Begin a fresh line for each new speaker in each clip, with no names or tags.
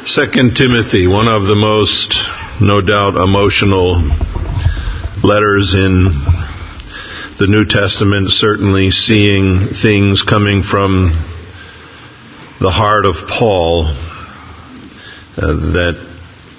2 Timothy, one of the most, no doubt, emotional letters in the New Testament, certainly seeing things coming from the heart of Paul that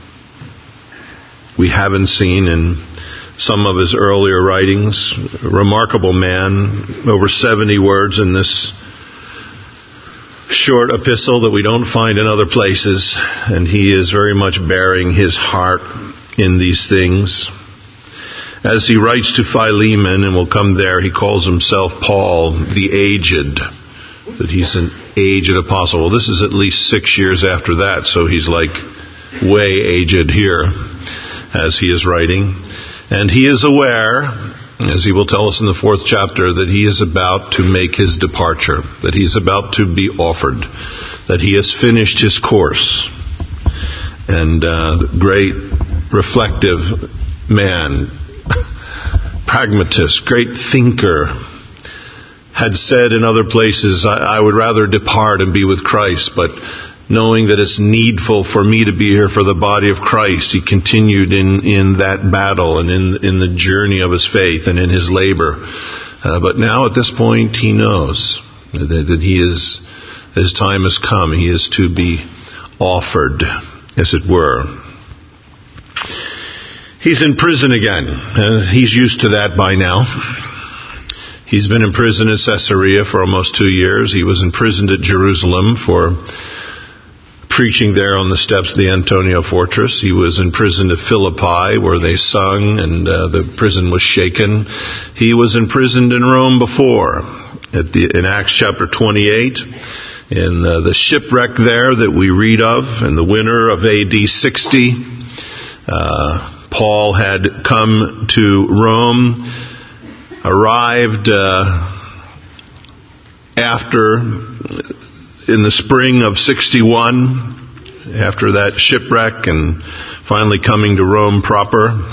we haven't seen in some of his earlier writings. A remarkable man, over 70 words in this short epistle that we don't find in other places, and he is very much bearing his heart in these things. As he writes to Philemon, and we'll come there, he calls himself Paul the Aged, that he's an aged apostle. Well, this is at least 6 years after that, so he's like way aged here as he is writing. And he is aware, as he will tell us in the 4th chapter, that he is about to make his departure, that he's about to be offered, that he has finished his course. And great reflective man, pragmatist, great thinker, had said in other places, I would rather depart and be with Christ, but knowing that it's needful for me to be here for the body of Christ, he continued in that battle and in the journey of his faith and in his labor. But now at this point he knows that his time has come. He is to be offered, as it were. He's in prison again, and he's used to that by now. He's been in prison at Caesarea for almost 2 years. He was imprisoned at Jerusalem for preaching there on the steps of the Antonia fortress. He was imprisoned at Philippi, where they sung and the prison was shaken. He was imprisoned in Rome before, in Acts chapter 28, in the shipwreck there that we read of in the winter of AD 60. Paul had come to Rome, arrived in the spring of 61, after that shipwreck, and finally coming to Rome proper.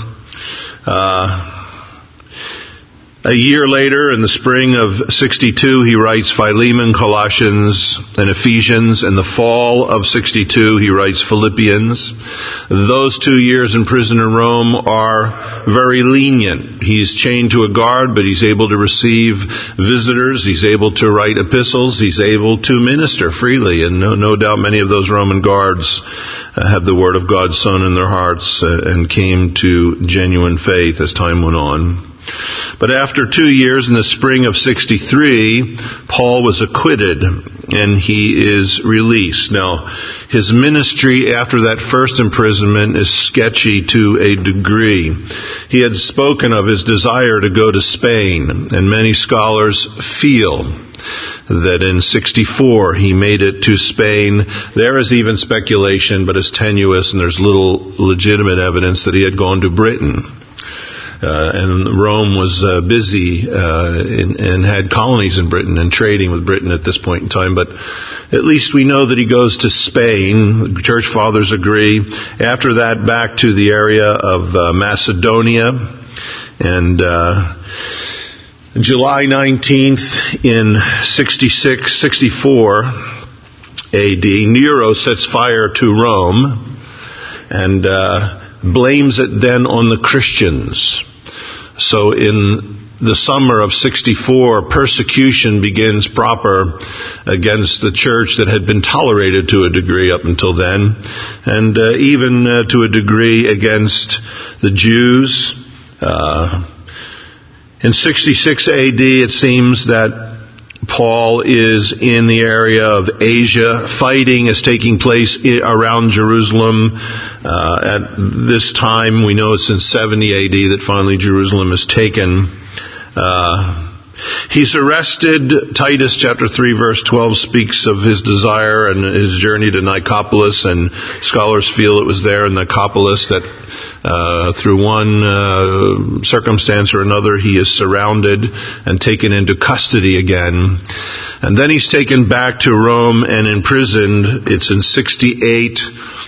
A year later, in the spring of 62, he writes Philemon, Colossians, and Ephesians. In the fall of 62, he writes Philippians. Those 2 years in prison in Rome are very lenient. He's chained to a guard, but he's able to receive visitors. He's able to write epistles. He's able to minister freely. And no doubt many of those Roman guards had the word of God sown in their hearts and came to genuine faith as time went on. But after 2 years, in the spring of 63, Paul was acquitted and he is released. Now, his ministry after that first imprisonment is sketchy to a degree. He had spoken of his desire to go to Spain, and many scholars feel that in 64 he made it to Spain. There is even speculation, but it's tenuous, and there's little legitimate evidence that he had gone to Britain. And Rome was busy and had colonies in Britain and trading with Britain at this point in time. But at least we know that he goes to Spain. The church fathers agree. After that, back to the area of Macedonia. And July 19th in 64 AD, Nero sets fire to Rome and blames it then on the Christians. So in the summer of 64, persecution begins proper against the church that had been tolerated to a degree up until then, and even to a degree against the Jews. In 66 AD, it seems that Paul is in the area of Asia. Fighting is taking place around Jerusalem. At this time, we know it's in 70 AD that finally Jerusalem is taken. He's arrested. Titus chapter 3 verse 12 speaks of his desire and his journey to Nicopolis, and scholars feel it was there in Nicopolis that through one circumstance or another he is surrounded and taken into custody again. And then he's taken back to Rome and imprisoned. It's in 68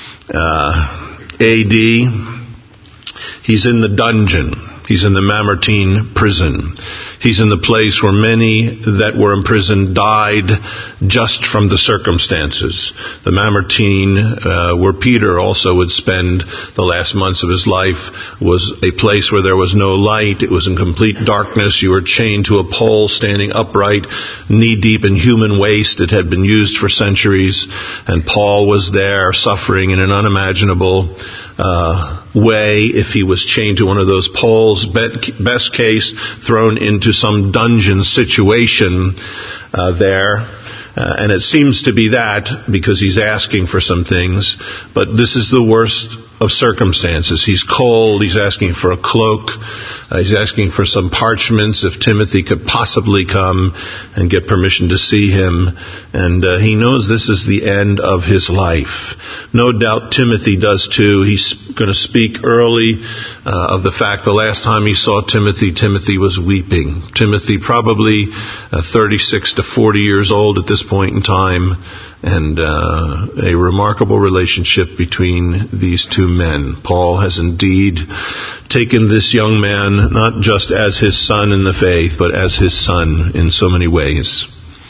AD. He's in the dungeon. He's in the Mamertine prison. He's in the place where many that were imprisoned died just from the circumstances. The Mamertine, where Peter also would spend the last months of his life, was a place where there was no light. It was in complete darkness. You were chained to a pole, standing upright, knee-deep in human waste. It had been used for centuries. And Paul was there suffering in an unimaginable way if he was chained to one of those poles. Best case, thrown into some dungeon situation there. And it seems to be that because he's asking for some things. But this is the worst of circumstances. He's cold. He's asking for a cloak. He's asking for some parchments if Timothy could possibly come and get permission to see him. And he knows this is the end of his life. No doubt Timothy does too. He's going to speak early of the fact the last time he saw Timothy, Timothy was weeping. Timothy probably 36 to 40 years old at this point in time. And a remarkable relationship between these two men. Paul has indeed taken this young man not just as his son in the faith, but as his son in so many ways.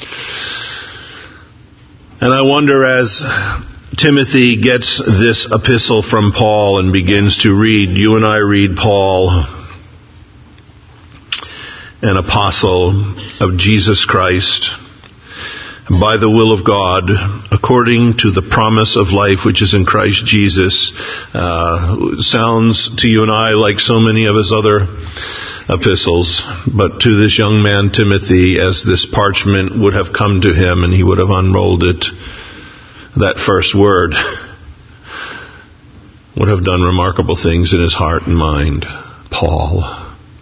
And I wonder, as Timothy gets this epistle from Paul and begins to read, you and I read Paul, an apostle of Jesus Christ, by the will of God, according to the promise of life which is in Christ Jesus. Sounds to you and I like so many of his other epistles, but to this young man Timothy, as this parchment would have come to him and he would have unrolled it, that first word would have done remarkable things in his heart and mind. Paul.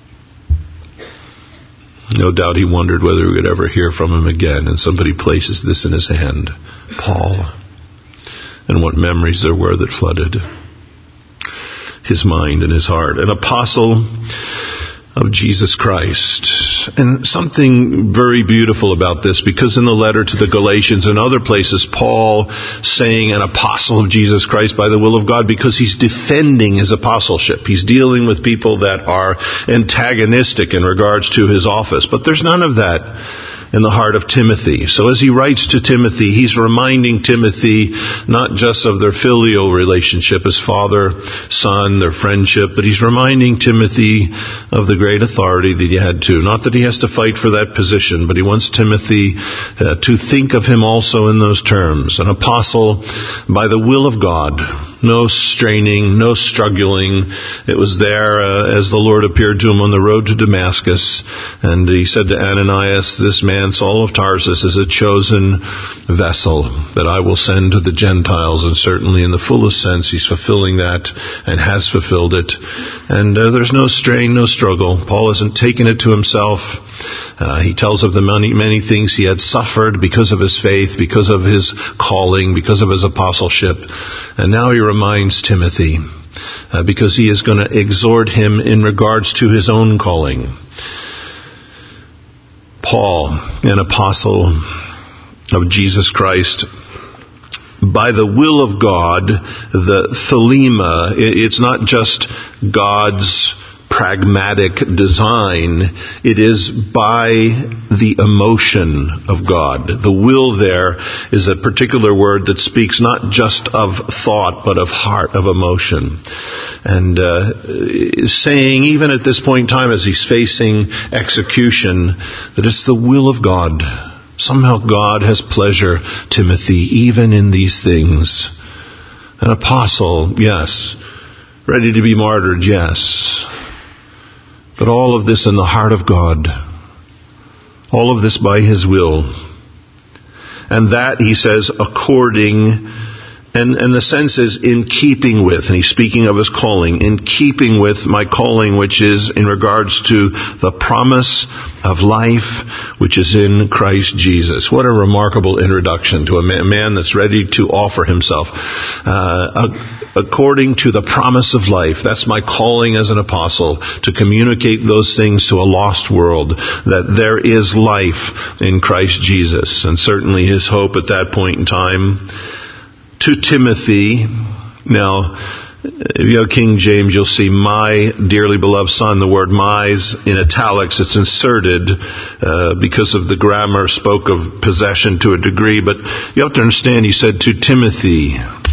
No doubt he wondered whether we would ever hear from him again, and somebody places this in his hand. Paul. And what memories there were that flooded his mind and his heart. An apostle of Jesus Christ. And something very beautiful about this, because in the letter to the Galatians and other places, Paul saying an apostle of Jesus Christ by the will of God, because he's defending his apostleship. He's dealing with people that are antagonistic in regards to his office. But there's none of that in the heart of Timothy. So as he writes to Timothy, he's reminding Timothy not just of their filial relationship as father, son, their friendship, but he's reminding Timothy of the great authority that he had to. Not that he has to fight for that position, but he wants Timothy to think of him also in those terms. An apostle by the will of God. No straining, no struggling. It was there as the Lord appeared to him on the road to Damascus, and he said to Ananias, this man, Saul of Tarsus, is a chosen vessel that I will send to the Gentiles, and certainly in the fullest sense he's fulfilling that and has fulfilled it. And there's no strain, no struggle. Paul hasn't taken it to himself. He tells of the many things he had suffered because of his faith, because of his calling, because of his apostleship. And now he reminds Timothy, because he is going to exhort him in regards to his own calling. Paul, an apostle of Jesus Christ, by the will of God, the thelema, it's not just God's pragmatic design, it is by the emotion of God. The will there is a particular word that speaks not just of thought, but of heart, of emotion. And saying, even at this point in time, as he's facing execution, that it's the will of God. Somehow God has pleasure, Timothy, even in these things. An apostle, yes. Ready to be martyred, yes. But all of this in the heart of God. All of this by His will. And that, he says, according, and the sense is in keeping with, and he's speaking of his calling, in keeping with my calling, which is in regards to the promise of life, which is in Christ Jesus. What a remarkable introduction to a man that's ready to offer himself. According to the promise of life. That's my calling as an apostle, to communicate those things to a lost world, that there is life in Christ Jesus. And certainly his hope at that point in time to Timothy. Now, If you have King James, you'll see my dearly beloved son. The word my's in italics. It's inserted because of the grammar spoke of possession to a degree. But you have to understand, he said to Timothy,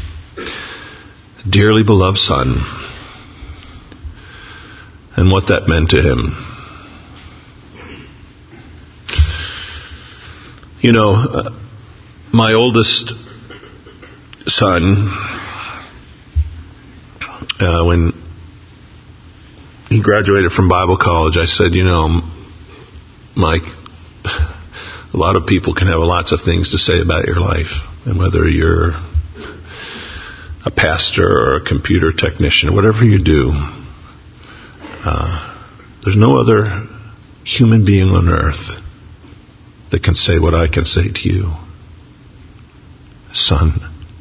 dearly beloved son, and what that meant to him. You know, my oldest son, when he graduated from Bible college, I said, you know, Mike, a lot of people can have lots of things to say about your life, and whether you're a pastor or a computer technician, whatever you do, there's no other human being on earth that can say what I can say to you. Son.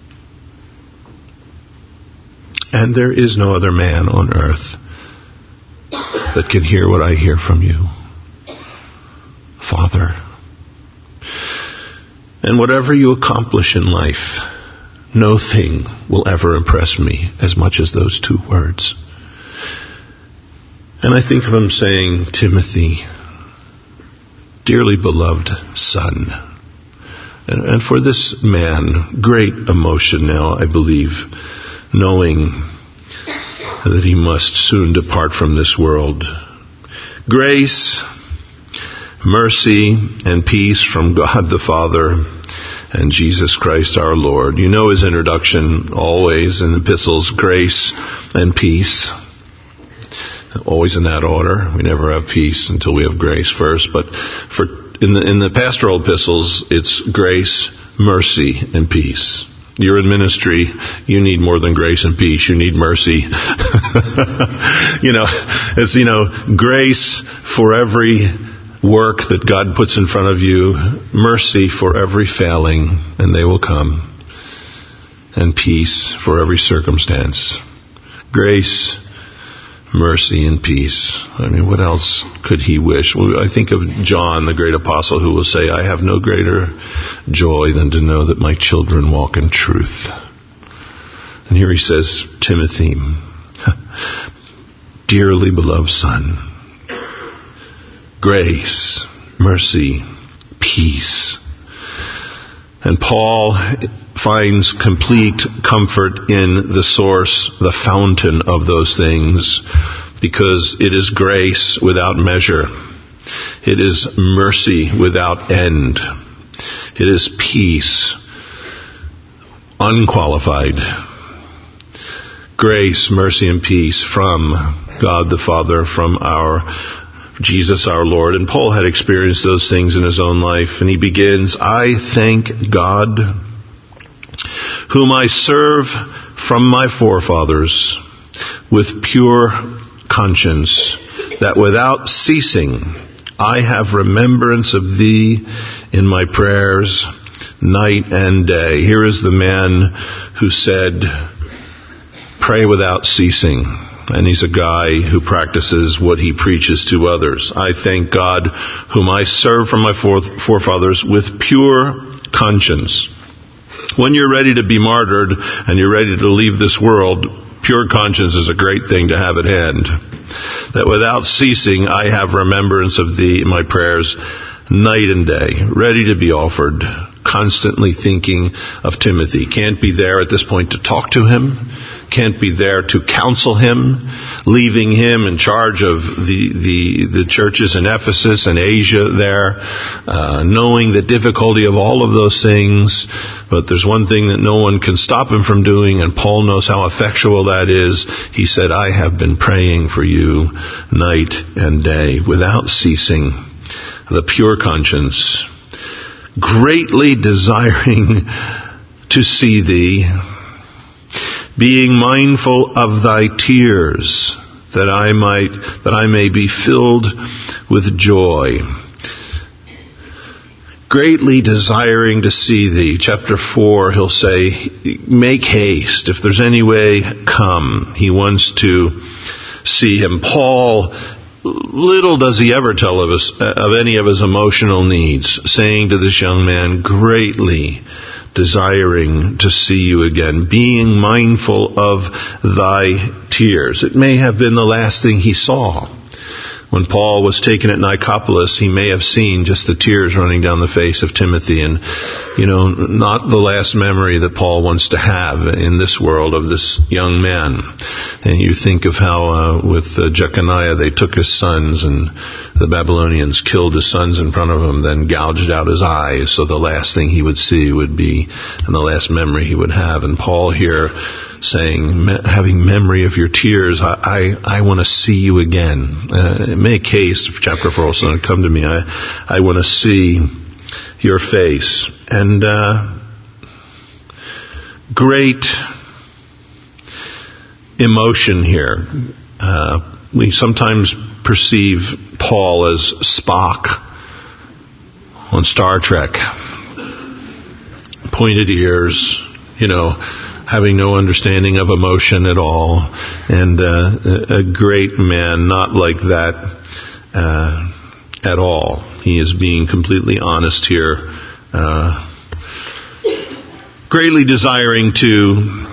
And there is no other man on earth that can hear what I hear from you. Father. And whatever you accomplish in life, no thing will ever impress me as much as those two words. And I think of him saying, Timothy, dearly beloved son. And for this man, great emotion now, I believe, knowing that he must soon depart from this world. Grace, mercy, and peace from God the Father and Jesus Christ our Lord. You know his introduction always in epistles, grace and peace. Always in that order. We never have peace until we have grace first. But in the pastoral epistles, it's grace, mercy, and peace. You're in ministry, you need more than grace and peace. You need mercy. Grace for every work that God puts in front of you, mercy for every failing, and they will come, and peace for every circumstance. Grace, mercy, and peace. I mean, what else could he wish? Well, I think of John, the great apostle, who will say, I have no greater joy than to know that my children walk in truth. And here he says, Timothy, dearly beloved son, grace, mercy, peace. And Paul finds complete comfort in the source, the fountain of those things, because it is grace without measure. It is mercy without end. It is peace, unqualified. Grace, mercy, and peace from God the Father, from our Jesus our Lord. And Paul had experienced those things in his own life. And he begins, I thank God, whom I serve from my forefathers with pure conscience, that without ceasing I have remembrance of thee in my prayers night and day. Here is the man who said, pray without ceasing. And he's a guy who practices what he preaches to others. I thank God, whom I serve from my forefathers with pure conscience. When you're ready to be martyred and you're ready to leave this world, pure conscience is a great thing to have at hand. That without ceasing I have remembrance of thee in my prayers night and day, ready to be offered, constantly thinking of Timothy. Can't be there at this point to talk to him, can't be there to counsel him, leaving him in charge of the churches in Ephesus and Asia there, knowing the difficulty of all of those things. But there's one thing that no one can stop him from doing, and Paul knows how effectual that is. He said, I have been praying for you night and day without ceasing, the pure conscience, greatly desiring to see thee, being mindful of thy tears, that I may be filled with joy. Greatly desiring to see thee. Chapter 4, he'll say, make haste. If there's any way, come. He wants to see him. Paul, little does he ever tell of any of his emotional needs, saying to this young man, greatly desiring to see you again, being mindful of thy tears. It may have been the last thing he saw. When Paul was taken at Nicopolis, he may have seen just the tears running down the face of Timothy, and, not the last memory that Paul wants to have in this world of this young man. And you think of how with Jeconiah they took his sons, and the Babylonians killed his sons in front of him, then gouged out his eyes, so the last thing he would see would be, and the last memory he would have. And Paul here saying, having memory of your tears, I want to see you again. Make haste, chapter 4 also come to me. I want to see your face. And great emotion here. We sometimes perceive Paul as Spock on Star Trek. Pointed ears, having no understanding of emotion at all, and a great man, not like that at all. He is being completely honest here, greatly desiring to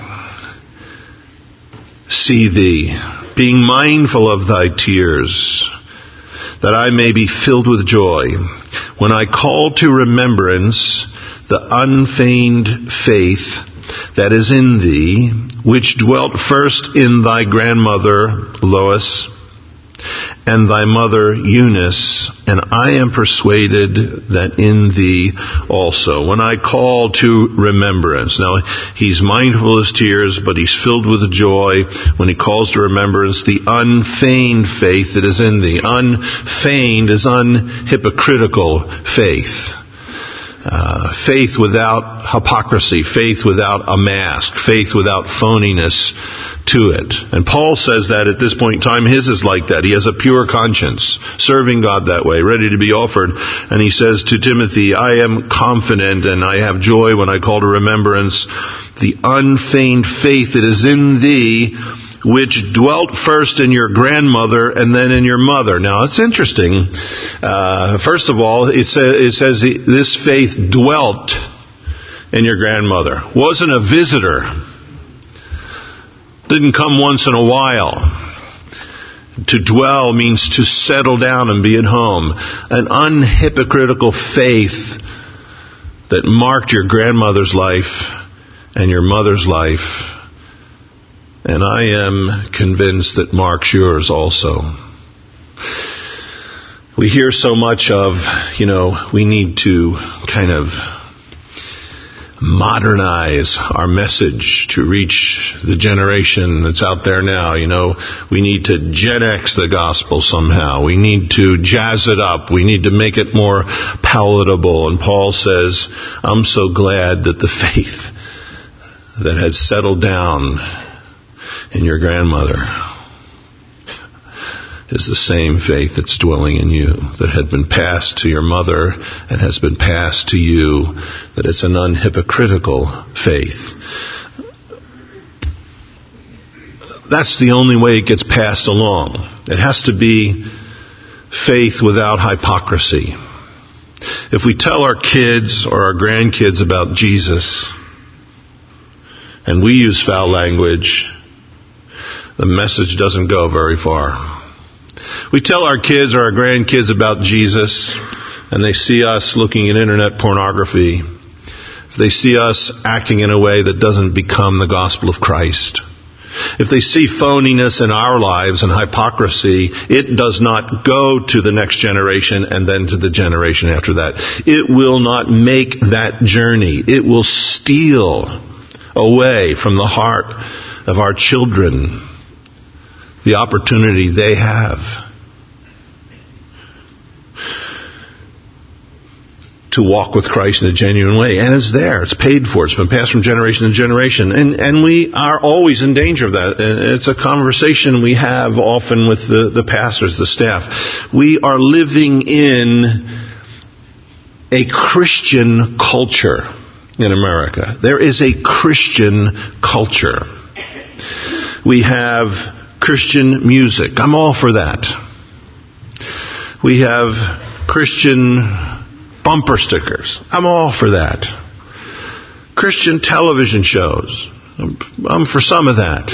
see thee, being mindful of thy tears, that I may be filled with joy when I call to remembrance the unfeigned faith that is in thee, which dwelt first in thy grandmother Lois and thy mother Eunice, and I am persuaded that in thee also. When I call to remembrance. Now, he's mindful of his tears, but he's filled with joy when he calls to remembrance the unfeigned faith that is in thee. Unfeigned is unhypocritical faith. Faith without hypocrisy, faith without a mask, faith without phoniness to it. And Paul says that at this point in time, his is like that. He has a pure conscience, serving God that way, ready to be offered. And he says to Timothy, I am confident and I have joy when I call to remembrance the unfeigned faith that is in thee, which dwelt first in your grandmother and then in your mother. Now, it's interesting. First of all, it says this faith dwelt in your grandmother. Wasn't a visitor. Didn't come once in a while. To dwell means to settle down and be at home. An unhypocritical faith that marked your grandmother's life and your mother's life. And I am convinced that marks yours also. We hear so much of, we need to kind of modernize our message to reach the generation that's out there now. We need to Gen X the gospel somehow. We need to jazz it up. We need to make it more palatable. And Paul says, I'm so glad that the faith that had settled down in your grandmother is the same faith that's dwelling in you, that had been passed to your mother and has been passed to you, that it's an unhypocritical faith. That's the only way it gets passed along. It has to be faith without hypocrisy. If we tell our kids or our grandkids about Jesus and we use foul language, the message doesn't go very far. We tell our kids or our grandkids about Jesus, and they see us looking at internet pornography. If they see us acting in a way that doesn't become the gospel of Christ. If they see phoniness in our lives and hypocrisy, it does not go to the next generation and then to the generation after that. It will not make that journey. It will steal away from the heart of our children the opportunity they have to walk with Christ in a genuine way. And it's there. It's paid for. It's been passed from generation to generation. And we are always in danger of that. It's a conversation we have often with the pastors, the staff. We are living in a Christian culture in America. There is a Christian culture. We have Christian music. I'm all for that. We have Christian bumper stickers. I'm all for that. Christian television shows. I'm for some of that.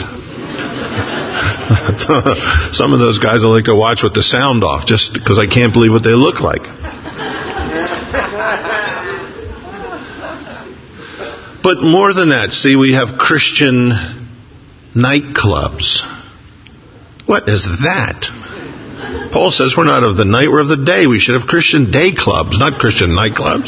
Some of those guys I like to watch with the sound off just because I can't believe what they look like. But more than that, see, we have Christian nightclubs. What is that? Paul says we're not of the night, we're of the day. We should have Christian day clubs, not Christian nightclubs.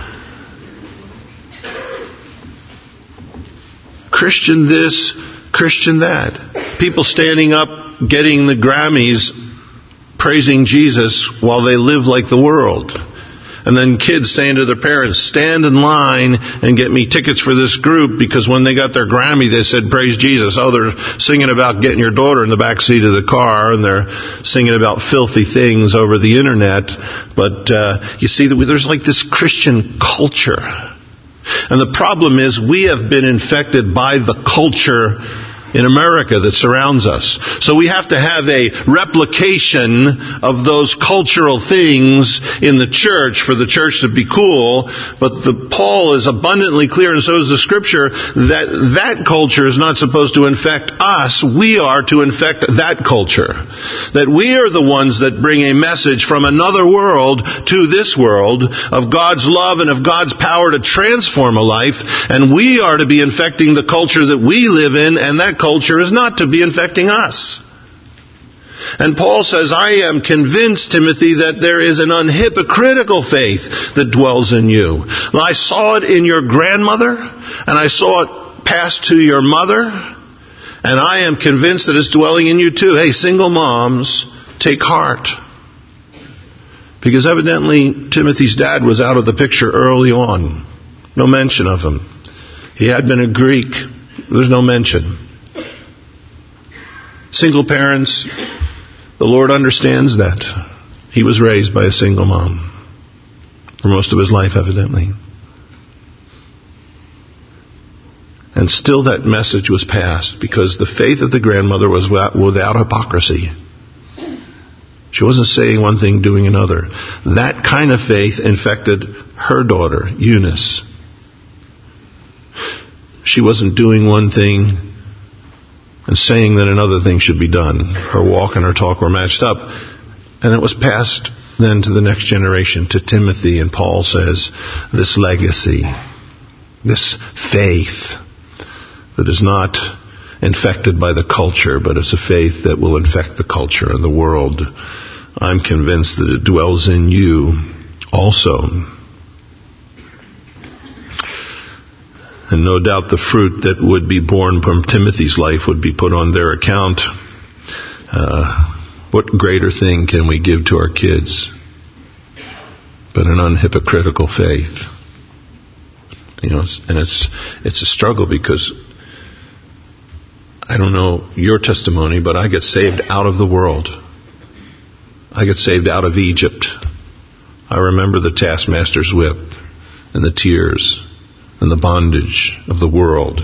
Christian this, Christian that. People standing up, getting the Grammys, praising Jesus while they live like the world. And then kids saying to their parents, stand in line and get me tickets for this group because when they got their Grammy, they said, praise Jesus. Oh, they're singing about getting your daughter in the back seat of the car and they're singing about filthy things over the internet. But you see, there's like this Christian culture. And the problem is we have been infected by the culture in America that surrounds us. So we have to have a replication of those cultural things in the church for the church to be cool. But Paul is abundantly clear, and so is the Scripture, that culture is not supposed to infect us. We are to infect that culture. That we are the ones that bring a message from another world to this world of God's love and of God's power to transform a life. And we are to be infecting the culture that we live in, and that culture is not to be infecting us. And Paul says, I am convinced, Timothy, that there is an unhypocritical faith that dwells in you. I saw it in your grandmother, and I saw it pass to your mother, and I am convinced that it's dwelling in you too. Hey, single moms, take heart. Because evidently Timothy's dad was out of the picture early on. No mention of him. He had been a Greek. There's no mention. Single parents, the Lord understands that. He was raised by a single mom for most of his life, evidently. And still that message was passed because the faith of the grandmother was without hypocrisy. She wasn't saying one thing, doing another. That kind of faith infected her daughter, Eunice. She wasn't doing one thing and saying that another thing should be done. Her walk and her talk were matched up. And it was passed then to the next generation, to Timothy. And Paul says, this legacy, this faith that is not infected by the culture, but it's a faith that will infect the culture and the world. I'm convinced that it dwells in you also. And no doubt the fruit that would be born from Timothy's life would be put on their account. What greater thing can we give to our kids but an unhypocritical faith? You know, and it's a struggle because I don't know your testimony, but I get saved out of the world. I get saved out of Egypt. I remember the taskmaster's whip and the tears and the bondage of the world.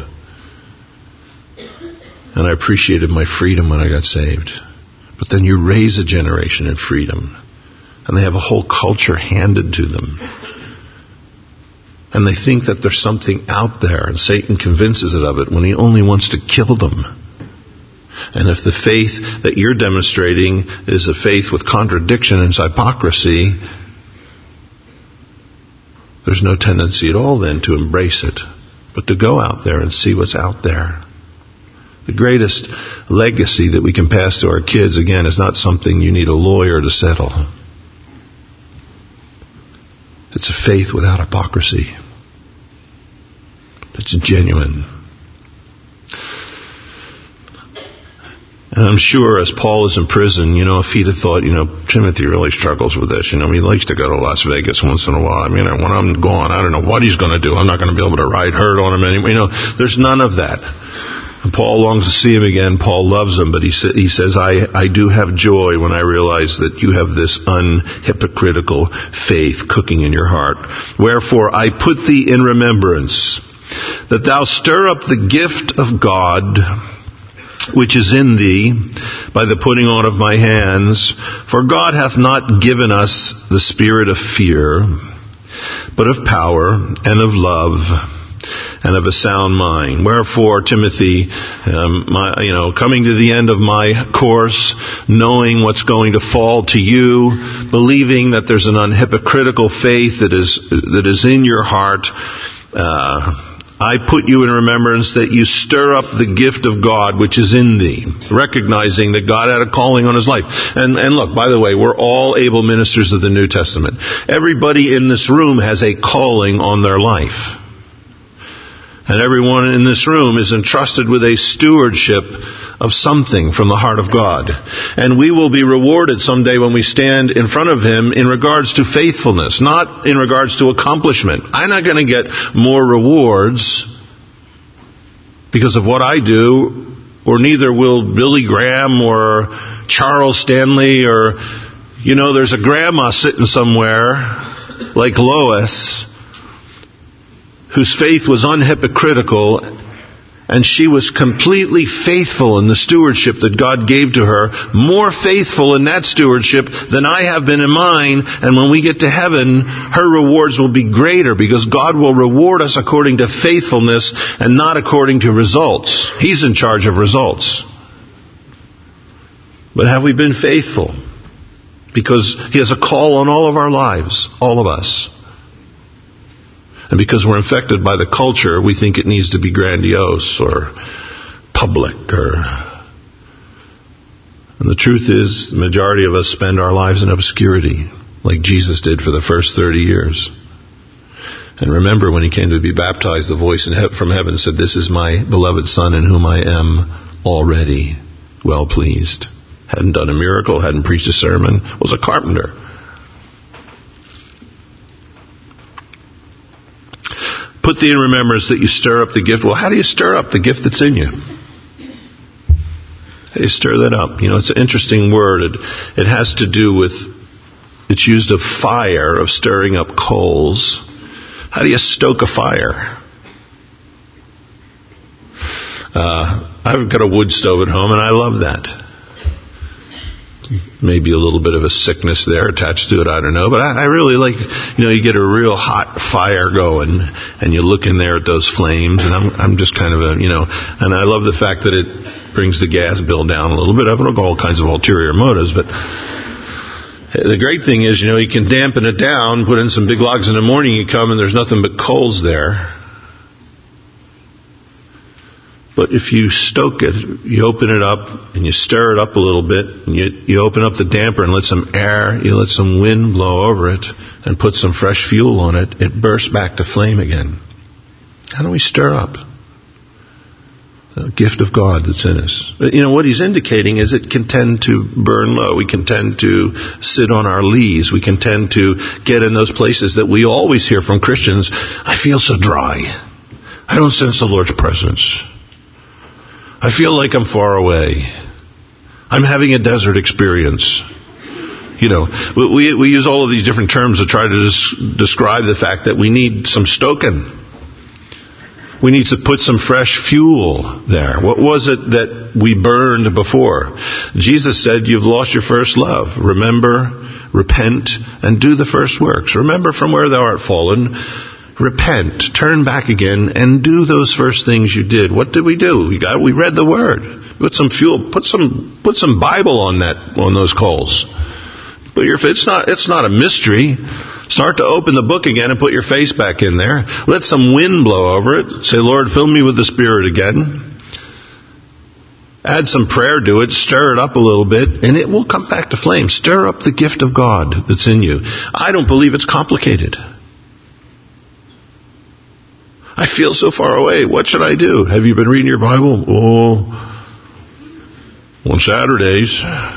And I appreciated my freedom when I got saved. But then you raise a generation in freedom, and they have a whole culture handed to them. And they think that there's something out there, and Satan convinces it of it when he only wants to kill them. And if the faith that you're demonstrating is a faith with contradiction and hypocrisy, there's no tendency at all then to embrace it, but to go out there and see what's out there. The greatest legacy that we can pass to our kids, again, is not something you need a lawyer to settle. It's a faith without hypocrisy. It's genuine. And I'm sure as Paul is in prison, if he'd have thought, Timothy really struggles with this. He likes to go to Las Vegas once in a while. When I'm gone, I don't know what he's going to do. I'm not going to be able to ride herd on him anymore. There's none of that. And Paul longs to see him again. Paul loves him, but he says, I do have joy when I realize that you have this unhypocritical faith cooking in your heart. Wherefore I put thee in remembrance that thou stir up the gift of God which is in thee by the putting on of my hands. For God hath not given us the spirit of fear, but of power and of love and of a sound mind. Wherefore, Timothy, coming to the end of my course, knowing what's going to fall to you, believing that there's an unhypocritical faith that is in your heart, I put you in remembrance that you stir up the gift of God which is in thee, recognizing that God had a calling on his life. And look, by the way, we're all able ministers of the New Testament. Everybody in this room has a calling on their life. And everyone in this room is entrusted with a stewardship of something from the heart of God. And we will be rewarded someday when we stand in front of him in regards to faithfulness, not in regards to accomplishment. I'm not going to get more rewards because of what I do, or neither will Billy Graham or Charles Stanley, or, there's a grandma sitting somewhere like Lois whose faith was unhypocritical, and she was completely faithful in the stewardship that God gave to her, more faithful in that stewardship than I have been in mine. And when we get to heaven, her rewards will be greater, because God will reward us according to faithfulness and not according to results. He's in charge of results. But have we been faithful? Because he has a call on all of our lives, all of us. And because we're infected by the culture, we think it needs to be grandiose or public. And the truth is, the majority of us spend our lives in obscurity, like Jesus did for the first 30 years. And remember, when he came to be baptized, the voice from heaven said, "This is my beloved Son in whom I am already well pleased." Hadn't done a miracle, hadn't preached a sermon, was a carpenter. Put thee in remembrance that you stir up the gift. Well, how do you stir up the gift that's in you? How do you stir that up? It's an interesting word. It has to do with, it's used of fire, of stirring up coals. How do you stoke a fire? I've got a wood stove at home, and I love that. Maybe a little bit of a sickness there attached to it, I don't know. But I really like, you get a real hot fire going, and you look in there at those flames, and I'm just kind of and I love the fact that it brings the gas bill down a little bit. I've got all kinds of ulterior motives, but the great thing is, you can dampen it down, put in some big logs in the morning, you come and there's nothing but coals there. But if you stoke it, you open it up and you stir it up a little bit, and you open up the damper and let some air, you let some wind blow over it and put some fresh fuel on it, it bursts back to flame again. How do we stir up the gift of God that's in us? But what he's indicating is it can tend to burn low. We can tend to sit on our lees. We can tend to get in those places that we always hear from Christians, I feel so dry. I don't sense the Lord's presence. I feel like I'm far away. I'm having a desert experience. We use all of these different terms to try to describe the fact that we need some stoking. We need to put some fresh fuel there. What was it that we burned before? Jesus said, you've lost your first love. Remember, repent, and do the first works. Remember from where thou art fallen. Repent, turn back again, and do those first things you did. What did we do? We read the Word. Put some fuel. Put some Bible on those coals. But it's not a mystery. Start to open the book again and put your face back in there. Let some wind blow over it. Say, Lord, fill me with the Spirit again. Add some prayer to it. Stir it up a little bit, and it will come back to flame. Stir up the gift of God that's in you. I don't believe it's complicated. I feel so far away. What should I do? Have you been reading your Bible? On Saturdays.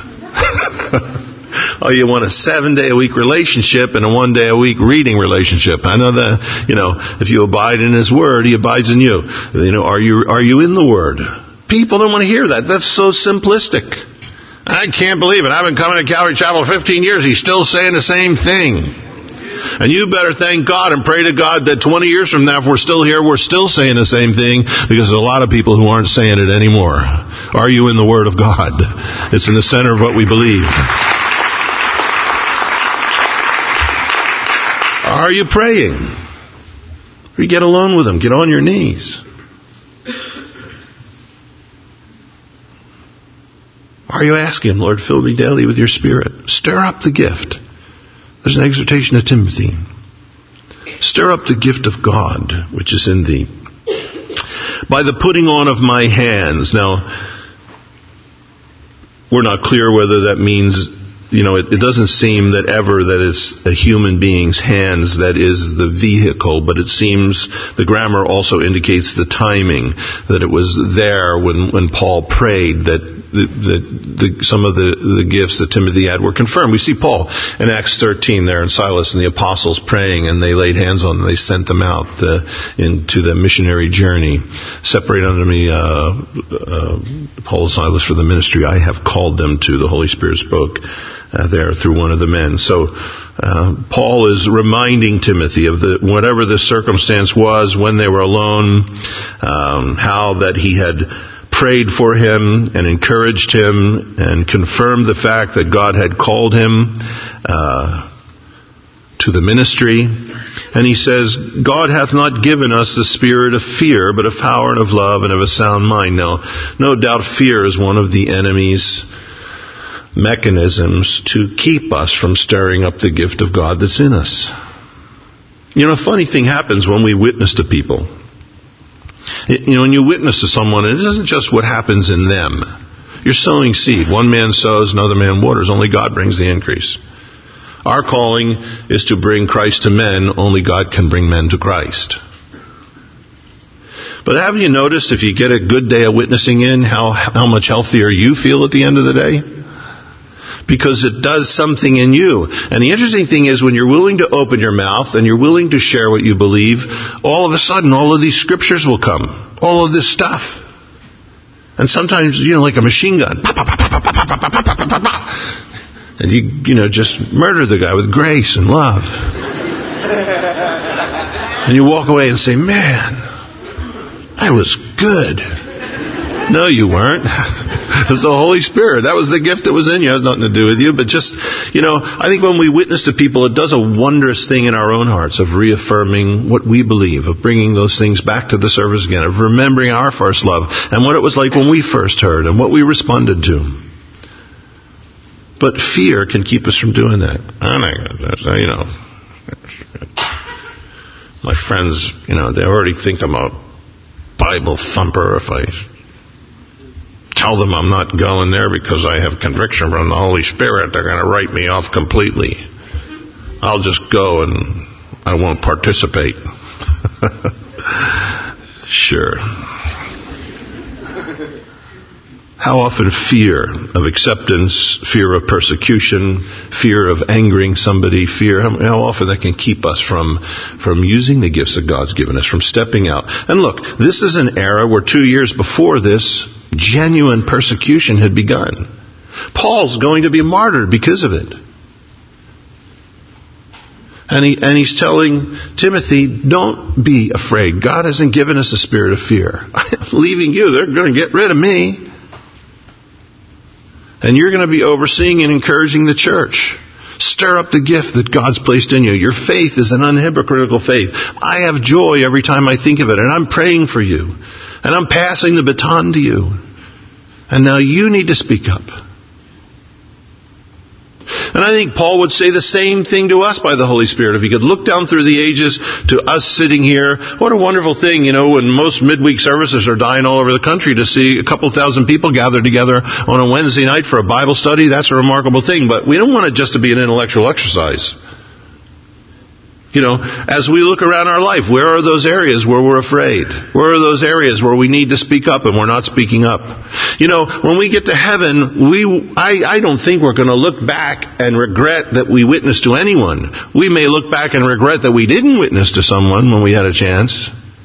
You want a 7-day-a-week relationship and a 1-day-a-week reading relationship. I know that, if you abide in His Word, He abides in you. Are you in the Word? People don't want to hear that. That's so simplistic. I can't believe it. I've been coming to Calvary Chapel 15 years. He's still saying the same thing. And you better thank God and pray to God that 20 years from now, if we're still here, we're still saying the same thing, because there's a lot of people who aren't saying it anymore. Are you in the Word of God? It's in the center of what we believe. Are you praying? Are You get alone with Him. Get on your knees. Are you asking Him, Lord, fill me daily with your Spirit? Stir up the gift. There's an exhortation to Timothy. Stir up the gift of God, which is in thee, by the putting on of my hands. Now, we're not clear whether that means, it doesn't seem that ever that it's a human being's hands that is the vehicle, but it seems the grammar also indicates the timing, that it was there when Paul prayed that some of the gifts that Timothy had were confirmed. We see Paul in Acts 13 there, and Silas and the apostles praying, and they laid hands on them. They sent them out into the missionary journey. Separate unto me Paul and Silas for the ministry I have called them to. The Holy Spirit spoke there through one of the men. So Paul is reminding Timothy of whatever the circumstance was when they were alone, how that he had prayed for him and encouraged him and confirmed the fact that God had called him to the ministry. And he says, God hath not given us the spirit of fear, but of power and of love and of a sound mind. Now, no doubt fear is one of the enemy's mechanisms to keep us from stirring up the gift of God that's in us. A funny thing happens when we witness to people. When you witness to someone, it isn't just what happens in them. You're sowing seed. One man sows, another man waters. Only God brings the increase. Our calling is to bring Christ to men. Only God can bring men to Christ. But have you noticed, if you get a good day of witnessing in, how much healthier you feel at the end of the day? Because it does something in you. And the interesting thing is, when you're willing to open your mouth and you're willing to share what you believe, all of a sudden all of these scriptures will come. All of this stuff. And sometimes, like a machine gun. And you just murder the guy with grace and love. And you walk away and say, man, I was good. No, you weren't. It was the Holy Spirit. That was the gift that was in you. It has nothing to do with you. But just, I think when we witness to people, it does a wondrous thing in our own hearts of reaffirming what we believe, of bringing those things back to the service again, of remembering our first love and what it was like when we first heard and what we responded to. But fear can keep us from doing that. My friends, they already think I'm a Bible thumper if I tell them I'm not going there because I have conviction from the Holy Spirit. They're going to write me off completely. I'll just go and I won't participate. Sure. How often fear of acceptance, fear of persecution, fear of angering somebody, how often that can keep us from using the gifts that God's given us, from stepping out. And look, this is an era where 2 years before this, genuine persecution had begun. Paul's going to be martyred because of it. And he's telling Timothy, don't be afraid. God hasn't given us a spirit of fear. I'm leaving you. They're going to get rid of me. And you're going to be overseeing and encouraging the church. Stir up the gift that God's placed in you. Your faith is an unhypocritical faith. I have joy every time I think of it. And I'm praying for you. And I'm passing the baton to you. And now you need to speak up. And I think Paul would say the same thing to us by the Holy Spirit. If he could look down through the ages to us sitting here, what a wonderful thing, when most midweek services are dying all over the country, to see a couple thousand people gathered together on a Wednesday night for a Bible study. That's a remarkable thing. But we don't want it just to be an intellectual exercise. As we look around our life, where are those areas where we're afraid? Where are those areas where we need to speak up and we're not speaking up? When we get to heaven, I don't think we're going to look back and regret that we witnessed to anyone. We may look back and regret that we didn't witness to someone when we had a chance.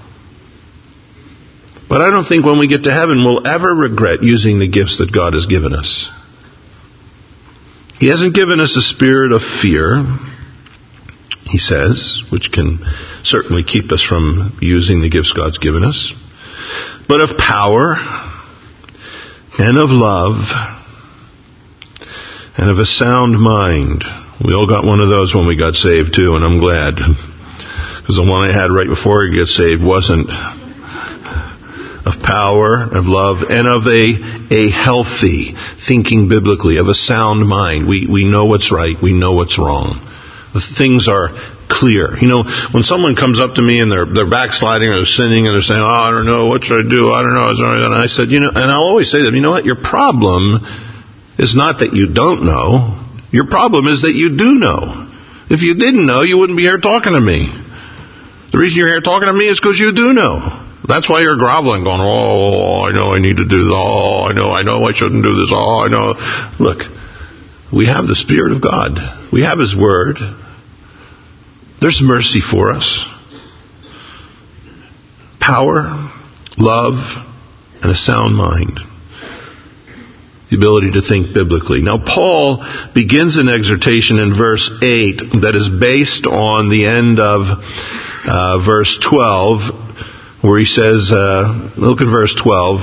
But I don't think when we get to heaven we'll ever regret using the gifts that God has given us. He hasn't given us a spirit of fear, he says, which can certainly keep us from using the gifts God's given us, but of power and of love and of a sound mind. We all got one of those when we got saved too, and I'm glad. Because the one I had right before I get saved wasn't. Of power, of love, and of a healthy thinking biblically, of a sound mind. We know what's right. We know what's wrong. The things are clear. When someone comes up to me and they're backsliding or they're sinning and they're saying, I don't know, what should I do? I don't know. And I said, and I'll always say to them, you know what? Your problem is not that you don't know. Your problem is that you do know. If you didn't know, you wouldn't be here talking to me. The reason you're here talking to me is because you do know. That's why you're groveling, going, I know I need to do this. I know I shouldn't do this. I know. Look, we have the Spirit of God. We have His Word. There's mercy for us. Power, love, and a sound mind. The ability to think biblically. Now, Paul begins an exhortation in verse 8 that is based on the end of verse 12, where he says, look at verse 12.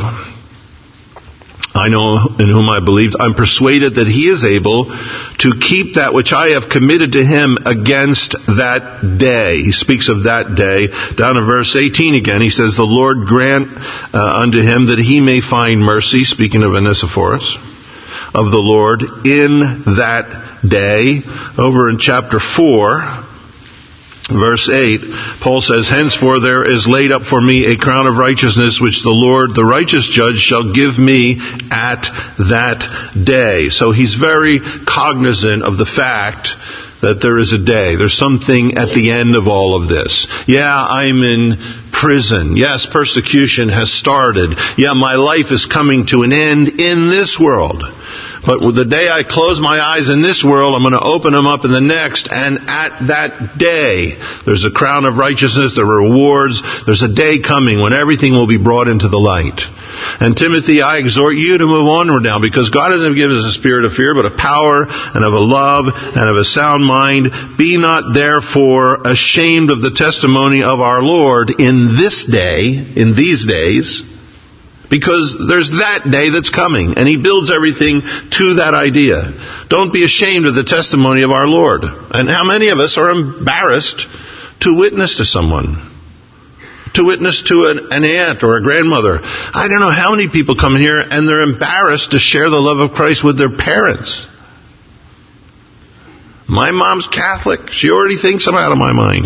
I know in whom I believed. I'm persuaded that He is able to keep that which I have committed to Him against that day. He speaks of that day. Down in verse 18 again, he says, the Lord grant unto him that he may find mercy, speaking of Onesiphorus, of the Lord in that day. Over in chapter 4, verse 8, Paul says, henceforth there is laid up for me a crown of righteousness, which the Lord, the righteous judge, shall give me at that day. So he's very cognizant of the fact that there is a day. There's something at the end of all of this. Yeah, I'm in prison. Yes, persecution has started. Yeah, my life is coming to an end in this world. But the day I close my eyes in this world, I'm going to open them up in the next. And at that day, there's a crown of righteousness, there are rewards. There's a day coming when everything will be brought into the light. And Timothy, I exhort you to move onward now, because God doesn't give us a spirit of fear, but of power and of a love and of a sound mind. Be not therefore ashamed of the testimony of our Lord in this day, in these days, because there's that day that's coming, and He builds everything to that idea. Don't be ashamed of the testimony of our Lord. And how many of us are embarrassed to witness to someone? To witness to an aunt or a grandmother. I don't know how many people come here and they're embarrassed to share the love of Christ with their parents. My mom's Catholic. She already thinks I'm out of my mind.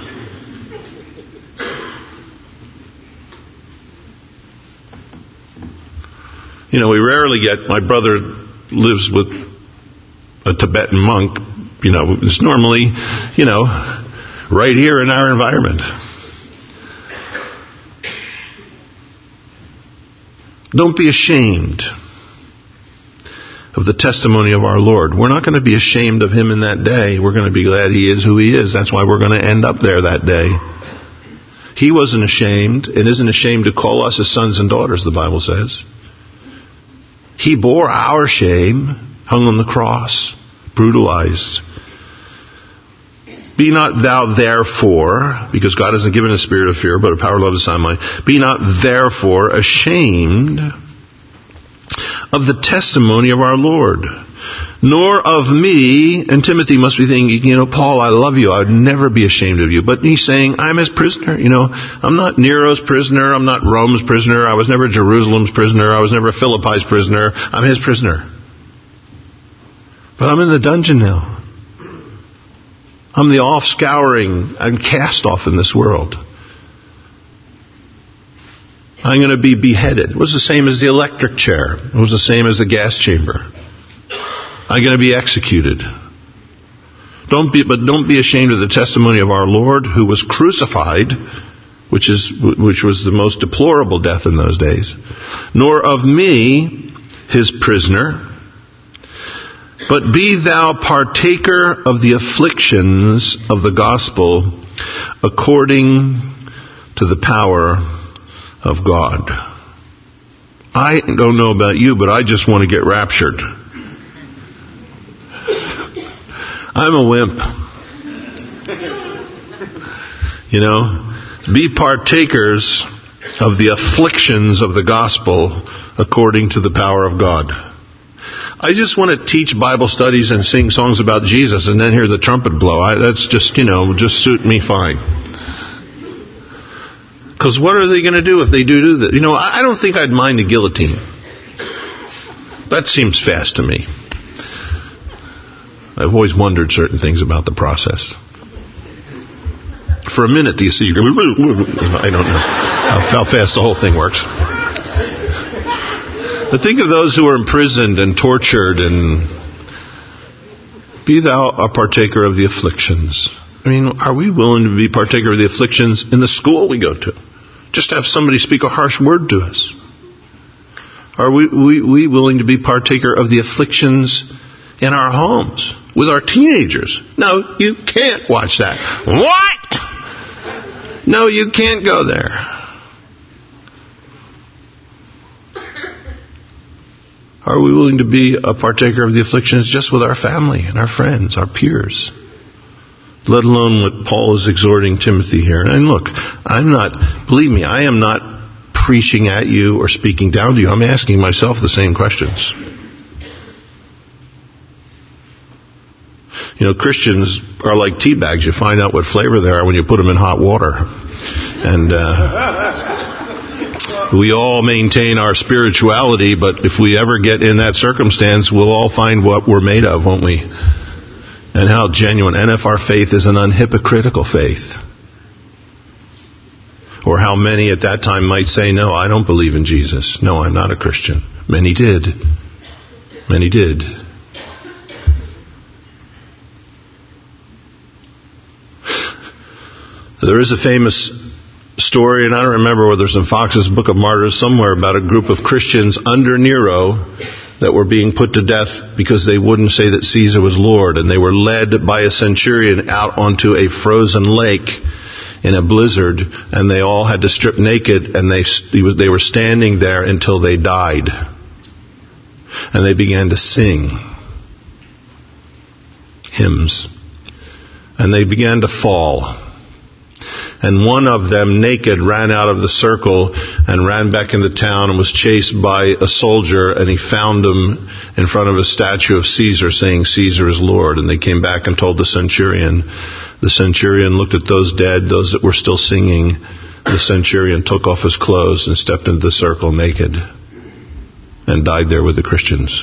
We rarely get, my brother lives with a Tibetan monk. It's normally, right here in our environment. Don't be ashamed of the testimony of our Lord. We're not going to be ashamed of Him in that day. We're going to be glad He is who He is. That's why we're going to end up there that day. He wasn't ashamed and isn't ashamed to call us His sons and daughters, the Bible says. He bore our shame, hung on the cross, brutalized. Be not thou therefore, because God hasn't given a spirit of fear, but a power, love, and sound mind. Be not therefore ashamed of the testimony of our Lord, nor of me. And Timothy must be thinking, Paul, I love you. I would never be ashamed of you. But he's saying, I'm His prisoner. I'm not Nero's prisoner. I'm not Rome's prisoner. I was never Jerusalem's prisoner. I was never Philippi's prisoner. I'm His prisoner. But I'm in the dungeon now. I'm the off-scouring. I'm cast off in this world. I'm going to be beheaded. It was the same as the electric chair. It was the same as the gas chamber. I'm going to be executed. Don't be ashamed of the testimony of our Lord, who was crucified, which was the most deplorable death in those days, nor of me, His prisoner, but be thou partaker of the afflictions of the gospel according to the power of God. I don't know about you, but I just want to get raptured. I'm a wimp. Be partakers of the afflictions of the gospel according to the power of God. I just want to teach Bible studies and sing songs about Jesus and then hear the trumpet blow. That's just, just suit me fine. Because what are they going to do if they do that? I don't think I'd mind the guillotine. That seems fast to me. I've always wondered certain things about the process. For a minute, do you see? I don't know how fast the whole thing works. But think of those who are imprisoned and tortured, and be thou a partaker of the afflictions. Are we willing to be partaker of the afflictions in the school we go to? Just have somebody speak a harsh word to us. Are we willing to be partaker of the afflictions in our homes with our teenagers? No, you can't watch that. What? No, you can't go there. Are we willing to be a partaker of the afflictions just with our family and our friends, our peers? Let alone what Paul is exhorting Timothy here. And look, believe me, I am not preaching at you or speaking down to you. I'm asking myself the same questions. Christians are like tea bags. You find out what flavor they are when you put them in hot water. And we all maintain our spirituality, but if we ever get in that circumstance, we'll all find what we're made of, won't we? And how genuine. And if our faith is an unhypocritical faith. Or how many at that time might say, no, I don't believe in Jesus. No, I'm not a Christian. Many did. Many did. There is a famous story, and I don't remember whether it's in Fox's Book of Martyrs somewhere, about a group of Christians under Nero that were being put to death because they wouldn't say that Caesar was Lord. And they were led by a centurion out onto a frozen lake in a blizzard, and they all had to strip naked, and they were standing there until they died. And they began to sing hymns. And they began to fall. And one of them, naked, ran out of the circle and ran back into town and was chased by a soldier, and he found him in front of a statue of Caesar saying, Caesar is Lord. And they came back and told the centurion. The centurion looked at those dead, those that were still singing. The centurion took off his clothes and stepped into the circle naked and died there with the Christians.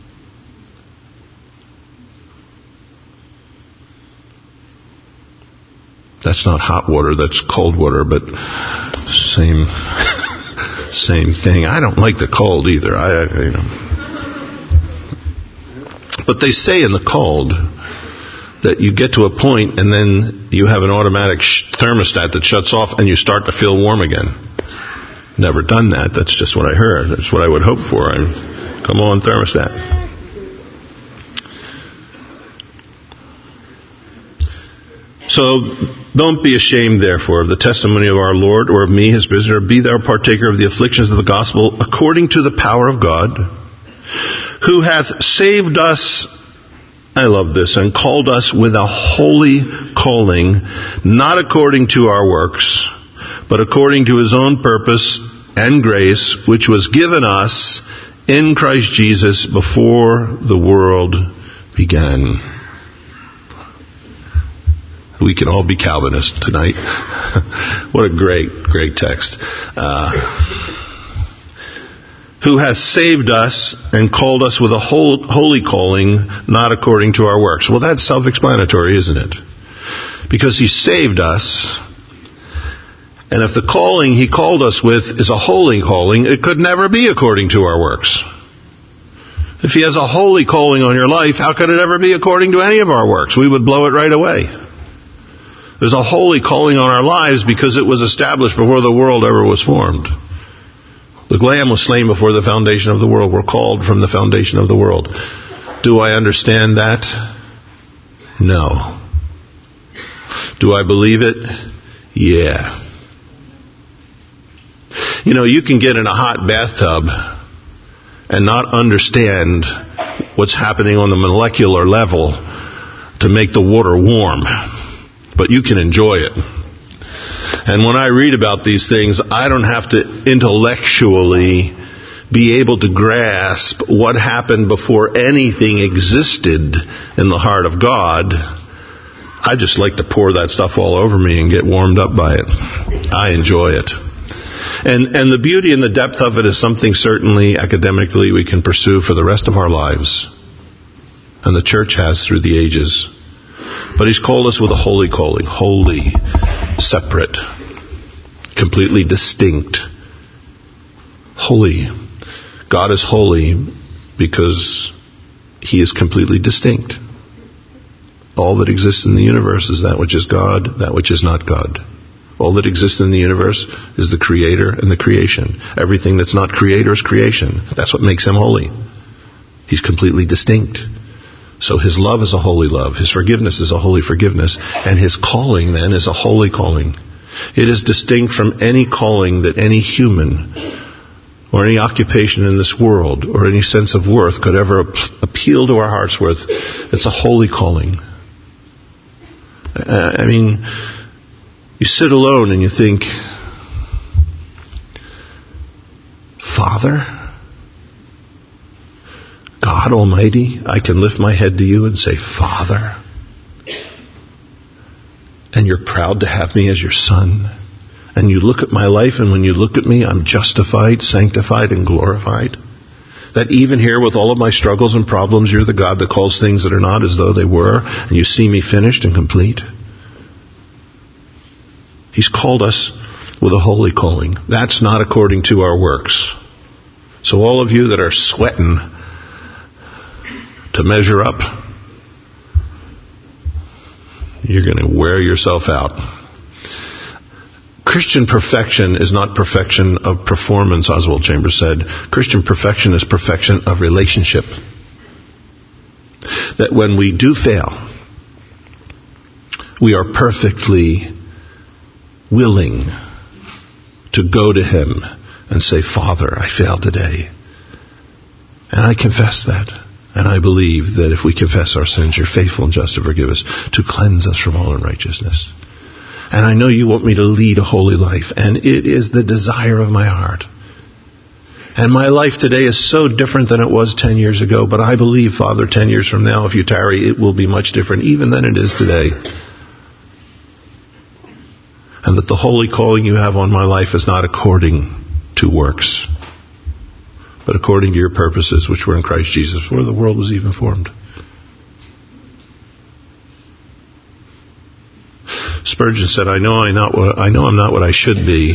That's not hot water, that's cold water, but same thing. I don't like the cold either. But they say in the cold that you get to a point and then you have an automatic thermostat that shuts off and you start to feel warm again. Never done that. That's just what I heard. That's what I would hope for. Come on, thermostat. So don't be ashamed, therefore, of the testimony of our Lord or of me, his prisoner. Be thou partaker of the afflictions of the gospel according to the power of God, who hath saved us, I love this, and called us with a holy calling, not according to our works, but according to his own purpose and grace, which was given us in Christ Jesus before the world began. We can all be Calvinists tonight. What a great text. Who has saved us and called us with a holy calling, not according to our works. Well, that's self-explanatory, isn't it? Because he saved us. And if the calling he called us with is a holy calling, it could never be according to our works. If he has a holy calling on your life, how could it ever be according to any of our works? We would blow it right away. There's a holy calling on our lives because it was established before the world ever was formed. The Lamb was slain before the foundation of the world. We're called from the foundation of the world. Do I understand that? No. Do I believe it? Yeah. You can get in a hot bathtub and not understand what's happening on the molecular level to make the water warm. But you can enjoy it. And when I read about these things, I don't have to intellectually be able to grasp what happened before anything existed in the heart of God. I just like to pour that stuff all over me and get warmed up by it. I enjoy it. And the beauty and the depth of it is something certainly academically we can pursue for the rest of our lives. And the church has through the ages. But he's called us with a holy calling. Holy, separate, completely distinct. Holy. God is holy because he is completely distinct. All that exists in the universe is that which is God, that which is not God. All that exists in the universe is the Creator and the creation. Everything that's not Creator is creation. That's what makes him holy. He's completely distinct. So his love is a holy love. His forgiveness is a holy forgiveness. And his calling then is a holy calling. It is distinct from any calling that any human or any occupation in this world or any sense of worth could ever appeal to our hearts with. It's a holy calling. I mean, you sit alone and you think, Father, God Almighty, I can lift my head to you and say, Father. And you're proud to have me as your son. And you look at my life, and when you look at me, I'm justified, sanctified, and glorified. That even here with all of my struggles and problems, you're the God that calls things that are not as though they were, and you see me finished and complete. He's called us with a holy calling. That's not according to our works. So all of you that are sweating to measure up, you're going to wear yourself out. Christian perfection is not perfection of performance, Oswald Chambers said. Christian perfection is perfection of relationship. That when we do fail, we are perfectly willing to go to him and say, Father, I failed today. And I confess that. And I believe that if we confess our sins, you're faithful and just to forgive us, to cleanse us from all unrighteousness. And I know you want me to lead a holy life. And it is the desire of my heart. And my life today is so different than it was 10 years ago. But I believe, Father, 10 years from now, if you tarry, it will be much different even than it is today. And that the holy calling you have on my life is not according to works, but according to your purposes, which were in Christ Jesus, before the world was even formed. Spurgeon said, I know I'm not what I should be,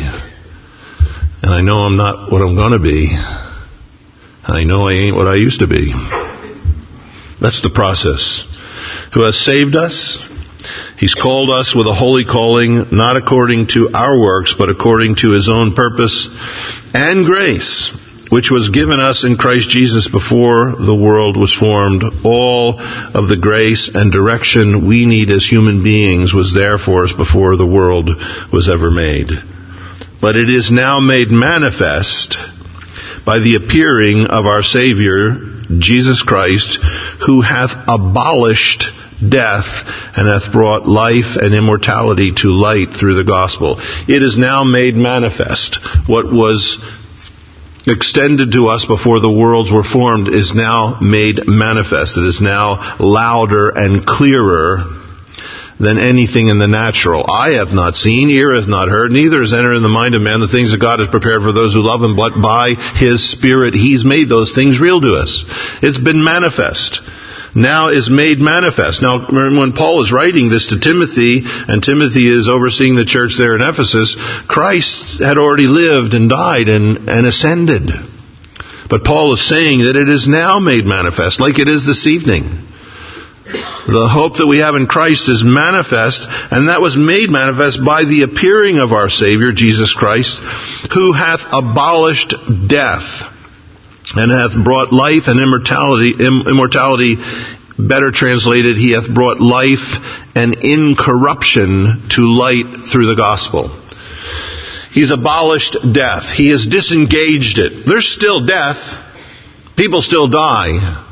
and I know I'm not what I'm going to be, and I know I ain't what I used to be. That's the process. Who has saved us? He's called us with a holy calling, not according to our works, but according to his own purpose and grace, which was given us in Christ Jesus before the world was formed. All of the grace and direction we need as human beings was there for us before the world was ever made. But it is now made manifest by the appearing of our Savior, Jesus Christ, who hath abolished death and hath brought life and immortality to light through the gospel. It is now made manifest. What was extended to us before the worlds were formed is now made manifest. It is now louder and clearer than anything in the natural. Eye hath not seen, ear hath not heard, neither has entered in the mind of man the things that God has prepared for those who love him, but by his Spirit he's made those things real to us. It's been manifest. Now is made manifest. Now, when Paul is writing this to Timothy, and Timothy is overseeing the church there in Ephesus, Christ had already lived and died and ascended. But Paul is saying that it is now made manifest, like it is this evening. The hope that we have in Christ is manifest, and that was made manifest by the appearing of our Savior, Jesus Christ, who hath abolished death and hath brought life and immortality, better translated, he hath brought life and incorruption to light through the gospel. He's abolished death. He has disengaged it. There's still death. People still die.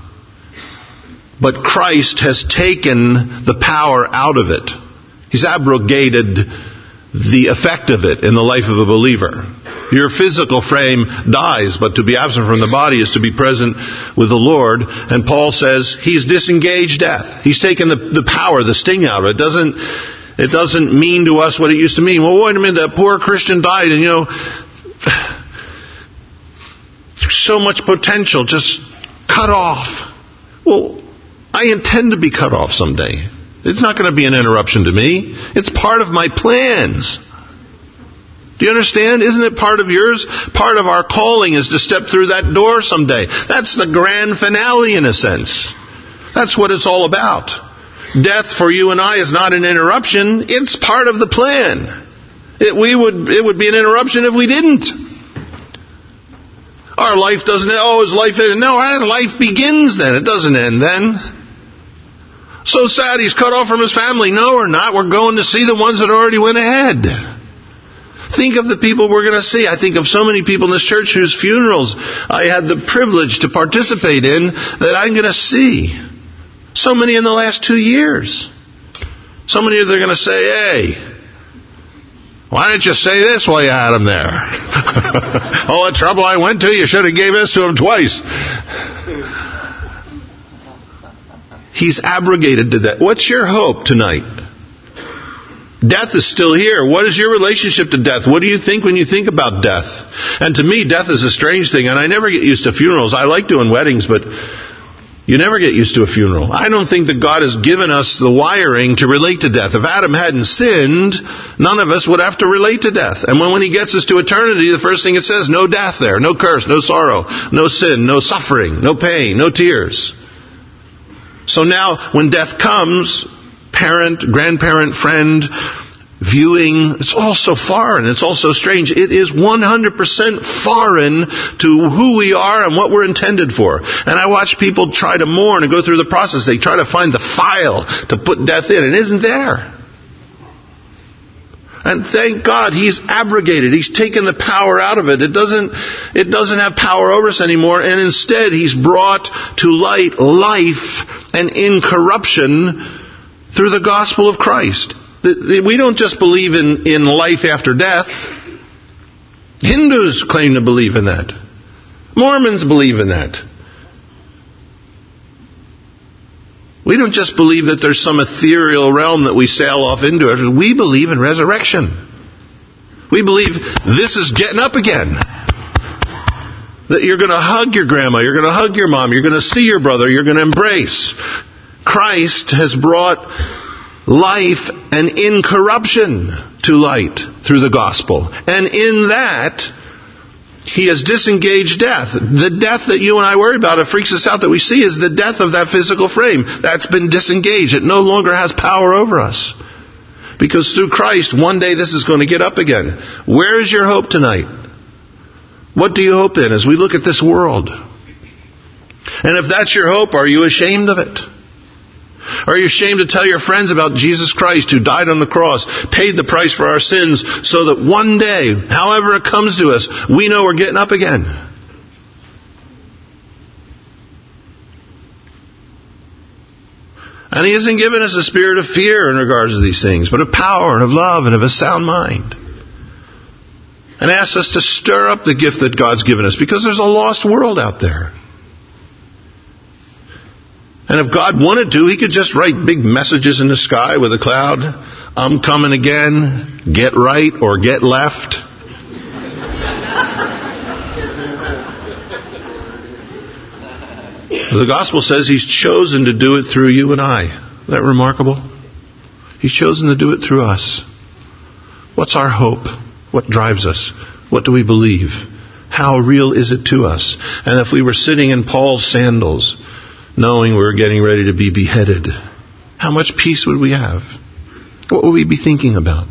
But Christ has taken the power out of it. He's abrogated the effect of it in the life of a believer. Your physical frame dies, but to be absent from the body is to be present with the Lord. And Paul says he's disengaged death. He's taken the power, the sting out of it. It doesn't mean to us what it used to mean. Well, wait a minute, that poor Christian died, and so much potential just cut off. Well, I intend to be cut off someday. It's not going to be an interruption to me. It's part of my plans. Do you understand? Isn't it part of yours? Part of our calling is to step through that door someday. That's the grand finale in a sense. That's what it's all about. Death for you and I is not an interruption. It's part of the plan. It would be an interruption if we didn't. Our life doesn't end. Oh, his life ends. No, our life begins then. It doesn't end then. So sad he's cut off from his family. No, we're not. We're going to see the ones that already went ahead. Think of the people we're going to see. I think of so many people in this church whose funerals I had the privilege to participate in that I'm going to see. So many in the last 2 years. So many they're going to say, hey, why didn't you say this while you had him there? All the trouble I went to, you should have gave this to him twice. He's abrogated to that. What's your hope tonight? Death is still here. What is your relationship to death? What do you think when you think about death? And to me, death is a strange thing, and I never get used to funerals. I like doing weddings, but you never get used to a funeral. I don't think that God has given us the wiring to relate to death. If Adam hadn't sinned, none of us would have to relate to death. And when he gets us to eternity, the first thing it says, no death there, no curse, no sorrow, no sin, no suffering, no pain, no tears. So now, when death comes, parent, grandparent, friend, viewing, it's all so foreign, it's all so strange. It is 100% foreign to who we are and what we're intended for. And I watch people try to mourn and go through the process. They try to find the file to put death in. It isn't there. And thank God He's abrogated. He's taken the power out of it. It doesn't have power over us anymore. And instead He's brought to light life and incorruption through the gospel of Christ. We don't just believe in life after death. Hindus claim to believe in that. Mormons believe in that. We don't just believe that there's some ethereal realm that we sail off into. We believe in resurrection. We believe this is getting up again. That you're going to hug your grandma, you're going to hug your mom, you're going to see your brother, you're going to embrace. Christ has brought life and incorruption to light through the gospel. And in that, He has disengaged death. The death that you and I worry about, it freaks us out that we see, is the death of that physical frame. That's been disengaged. It no longer has power over us. Because through Christ, one day this is going to get up again. Where is your hope tonight? What do you hope in as we look at this world? And if that's your hope, are you ashamed of it? Are you ashamed to tell your friends about Jesus Christ who died on the cross, paid the price for our sins, so that one day, however it comes to us, we know we're getting up again? And He hasn't given us a spirit of fear in regards to these things, but of power and of love and of a sound mind. And asks us to stir up the gift that God's given us, because there's a lost world out there. And if God wanted to, He could just write big messages in the sky with a cloud. I'm coming again. Get right or get left. The gospel says He's chosen to do it through you and I. Isn't that remarkable? He's chosen to do it through us. What's our hope? What drives us? What do we believe? How real is it to us? And if we were sitting in Paul's sandals, knowing we were getting ready to be beheaded, how much peace would we have? What would we be thinking about?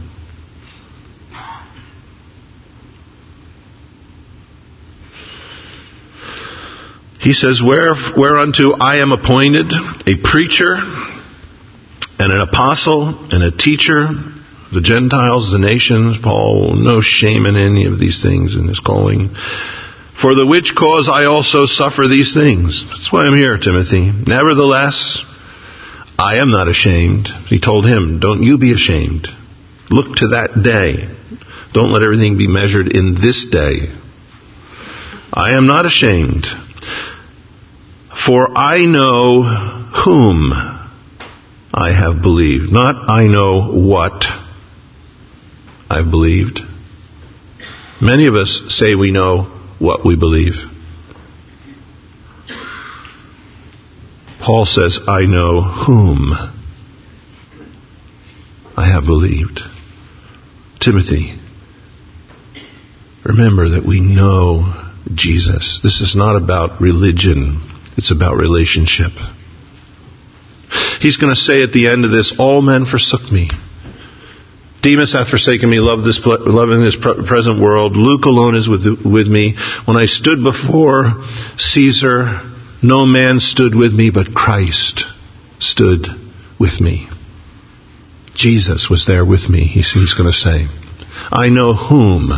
He says, whereunto I am appointed a preacher and an apostle and a teacher, the Gentiles, the nations. Paul, no shame in any of these things in his calling. For the which cause I also suffer these things. That's why I'm here, Timothy. Nevertheless, I am not ashamed. He told him, don't you be ashamed. Look to that day. Don't let everything be measured in this day. I am not ashamed. For I know whom I have believed. Not I know what I've believed. Many of us say we know what we believe. Paul says, I know whom I have believed. Timothy, remember that we know Jesus. This is not about religion. It's about relationship. He's going to say at the end of this, all men forsook me. Demas hath forsaken me, loving this present world. Luke alone is with me. When I stood before Caesar, no man stood with me, but Christ stood with me. Jesus was there with me, he's going to say. I know whom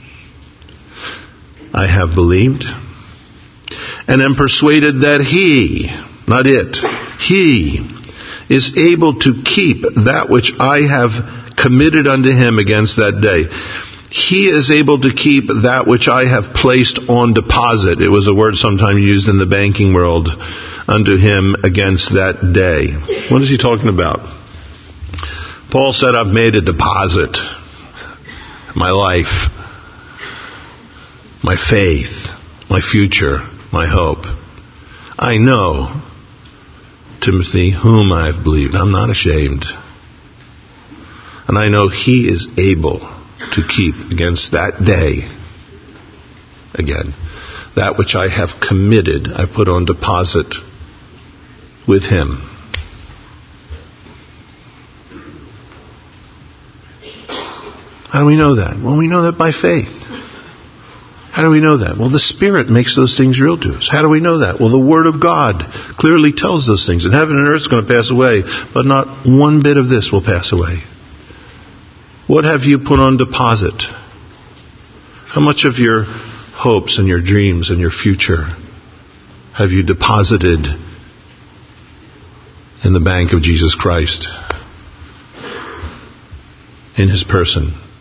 I have believed, and am persuaded that he, not it, he is able to keep that which I have committed unto him against that day. He is able to keep that which I have placed on deposit. It was a word sometimes used in the banking world, unto him against that day. What is he talking about? Paul said, I've made a deposit. My life, my faith, my future, my hope. I know, Timothy, whom I have believed. I'm not ashamed. And I know he is able to keep against that day, again, that which I have committed, I put on deposit with him. How do we know that? Well, we know that by faith. How do we know that? Well, the Spirit makes those things real to us. How do we know that? Well, the Word of God clearly tells those things. And heaven and earth is going to pass away, but not one bit of this will pass away. What have you put on deposit? How much of your hopes and your dreams and your future have you deposited in the bank of Jesus Christ, in his person?